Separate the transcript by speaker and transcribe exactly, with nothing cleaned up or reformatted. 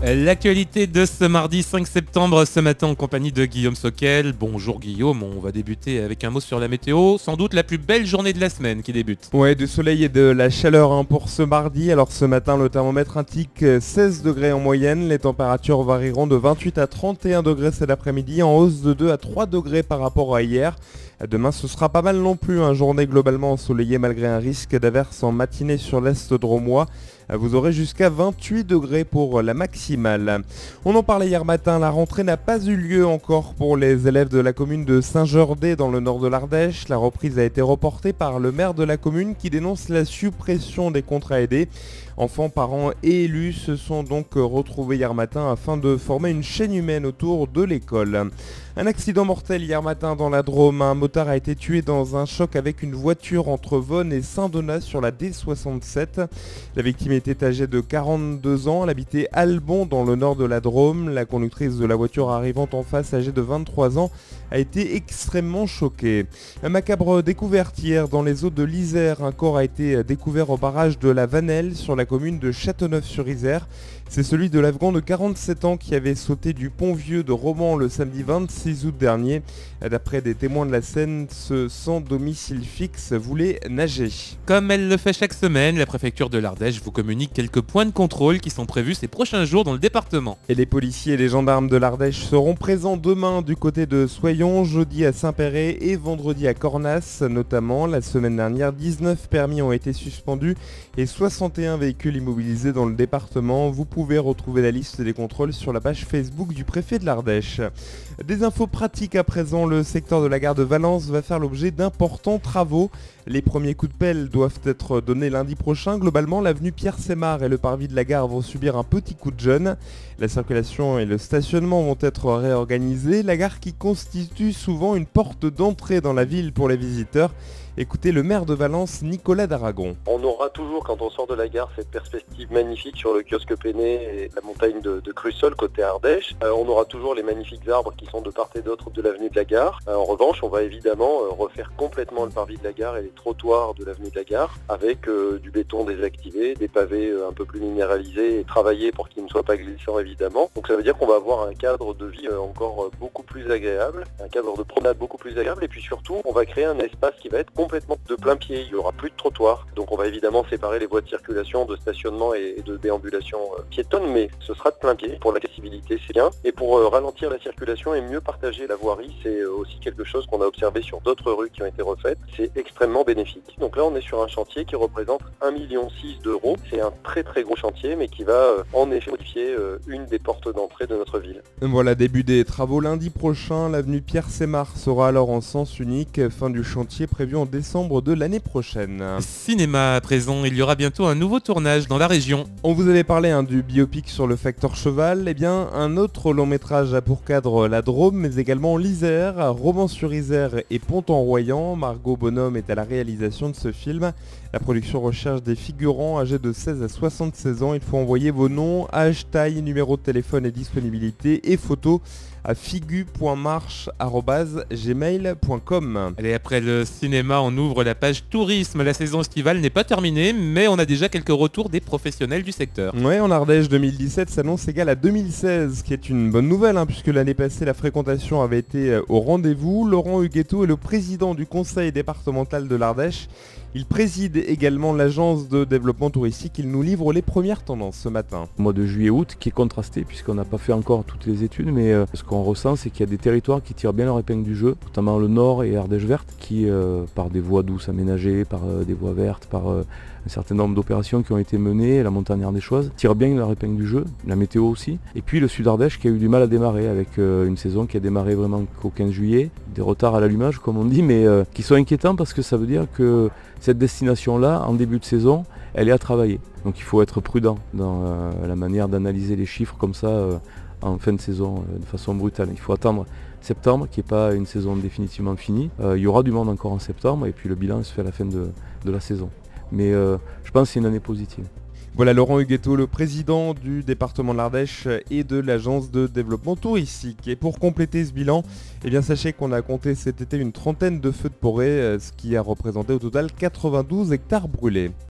Speaker 1: L'actualité de ce mardi cinq septembre, ce matin en compagnie de Guillaume Soquel. Bonjour Guillaume, on va débuter avec un mot sur la météo, sans doute la plus belle journée de la semaine qui débute.
Speaker 2: Ouais, du soleil et de la chaleur hein, pour ce mardi. Alors ce matin, le thermomètre indique seize degrés en moyenne. Les températures varieront de vingt-huit à trente et un degrés cet après-midi, en hausse de deux à trois degrés par rapport à hier. Demain, ce sera pas mal non plus, une hein, journée globalement ensoleillée malgré un risque d'averse en matinée sur l'est drômois. Vous aurez jusqu'à vingt-huit degrés pour la maximale. On en parlait hier matin, la rentrée n'a pas eu lieu encore pour les élèves de la commune de Saint-Jourdais dans le nord de l'Ardèche. La reprise a été reportée par le maire de la commune qui dénonce la suppression des contrats aidés. Enfants, parents et élus se sont donc retrouvés hier matin afin de former une chaîne humaine autour de l'école. Un accident mortel hier matin dans la Drôme. Un motard a été tué dans un choc avec une voiture entre Vonne et Saint-Donat sur la D soixante-sept. La victime était âgée de quarante-deux ans. Elle habitait Albon dans le nord de la Drôme. La conductrice de la voiture arrivant en face, âgée de vingt-trois ans, a été extrêmement choquée. Un macabre découverte hier dans les eaux de l'Isère. Un corps a été découvert au barrage de la Vanelle sur la commune de Châteauneuf-sur-Isère. C'est celui de l'Afghan de quarante-sept ans qui avait sauté du pont Vieux de Romans le samedi vingt-six août dernier. D'après des témoins de la scène, ce sans domicile fixe voulait nager.
Speaker 1: Comme elle le fait chaque semaine, la préfecture de l'Ardèche vous communique quelques points de contrôle qui sont prévus ces prochains jours dans le département.
Speaker 2: Et les policiers et les gendarmes de l'Ardèche seront présents demain du côté de Soyons, jeudi à Saint-Péret et vendredi à Cornas notamment. La semaine dernière, dix-neuf permis ont été suspendus et soixante et un véhicules immobilisés dans le département. Vous pouvez retrouver la liste des contrôles sur la page Facebook du préfet de l'Ardèche. Des infos pratiques à présent, le secteur de la gare de Valence va faire l'objet d'importants travaux. Les premiers coups de pelle doivent être donnés lundi prochain. Globalement, l'avenue Pierre-Sémar et le parvis de la gare vont subir un petit coup de jeune. La circulation et le stationnement vont être réorganisés. La gare qui constitue souvent une porte d'entrée dans la ville pour les visiteurs. Écoutez le maire de Valence, Nicolas Daragon.
Speaker 3: On aura toujours, quand on sort de la gare, cette perspective magnifique sur le kiosque Péné et la montagne de, de Crussol côté Ardèche. Euh, on aura toujours les magnifiques arbres qui sont de part et d'autre de l'avenue de la gare. Euh, en revanche, on va évidemment euh, refaire complètement le parvis de la gare et les trottoirs de l'avenue de la gare avec euh, du béton désactivé, des pavés euh, un peu plus minéralisés et travaillés pour qu'ils ne soient pas glissants évidemment. Donc ça veut dire qu'on va avoir un cadre de vie euh, encore euh, beaucoup plus agréable, un cadre de promenade beaucoup plus agréable et puis surtout, on va créer un espace qui va être complètement de plein pied, il n'y aura plus de trottoir. Donc on va évidemment séparer les voies de circulation, de stationnement et de déambulation piétonne, mais ce sera de plein pied. Pour l'accessibilité, c'est bien. Et pour ralentir la circulation et mieux partager la voirie, c'est aussi quelque chose qu'on a observé sur d'autres rues qui ont été refaites. C'est extrêmement bénéfique. Donc là, on est sur un chantier qui représente un virgule six million d'euros. C'est un très très gros chantier, mais qui va en effet modifier une des portes d'entrée de notre ville.
Speaker 2: Voilà, début des travaux lundi prochain. L'avenue Pierre-Sémar sera alors en sens unique. Fin du chantier prévu en décembre de l'année prochaine.
Speaker 1: Cinéma à présent, il y aura bientôt un nouveau tournage dans la région.
Speaker 2: On vous avait parlé hein, du biopic sur le facteur cheval. Eh bien, un autre long métrage a pour cadre la Drôme, mais également l'Isère, Romans-sur-Isère et Pont-en-Royans. Margot Bonhomme est à la réalisation de ce film. La production recherche des figurants âgés de seize à soixante-seize ans. Il faut envoyer vos noms, âge, taille, numéro de téléphone et disponibilité et photos à figu point marche arobase gmail point com.
Speaker 1: Allez, après le cinéma, on ouvre la page tourisme. La saison estivale n'est pas terminée, mais on a déjà quelques retours des professionnels du secteur.
Speaker 2: Ouais, en Ardèche, deux mille dix-sept s'annonce égal à deux mille seize, ce qui est une bonne nouvelle, hein, puisque l'année passée, la fréquentation avait été au rendez-vous. Laurent Huguetto est le président du conseil départemental de l'Ardèche. Il préside également l'agence de développement touristique. Il nous livre les premières tendances ce matin.
Speaker 4: Le mois de juillet-août qui est contrasté puisqu'on n'a pas fait encore toutes les études, mais euh, ce qu'on ressent c'est qu'il y a des territoires qui tirent bien leur épingle du jeu, notamment le Nord et Ardèche verte, qui euh, par des voies douces aménagées, par euh, des voies vertes, par euh, un certain nombre d'opérations qui ont été menées, la montagne ardéchoise tire bien leur épingle du jeu, la météo aussi. Et puis le Sud Ardèche qui a eu du mal à démarrer avec euh, une saison qui a démarré vraiment qu'au quinze juillet, des retards à l'allumage comme on dit, mais euh, qui sont inquiétants parce que ça veut dire que cette destination-là, en début de saison, elle est à travailler. Donc il faut être prudent dans euh, la manière d'analyser les chiffres comme ça euh, en fin de saison euh, de façon brutale. Il faut attendre septembre, qui n'est pas une saison définitivement finie. Euh, il y aura du monde encore en septembre et puis le bilan se fait à la fin de, de la saison. Mais euh, je pense que c'est une année positive.
Speaker 2: Voilà Laurent Huguetto, le président du département de l'Ardèche et de l'agence de développement touristique. Et pour compléter ce bilan, eh bien sachez qu'on a compté cet été une trentaine de feux de forêt, ce qui a représenté au total quatre-vingt-douze hectares brûlés.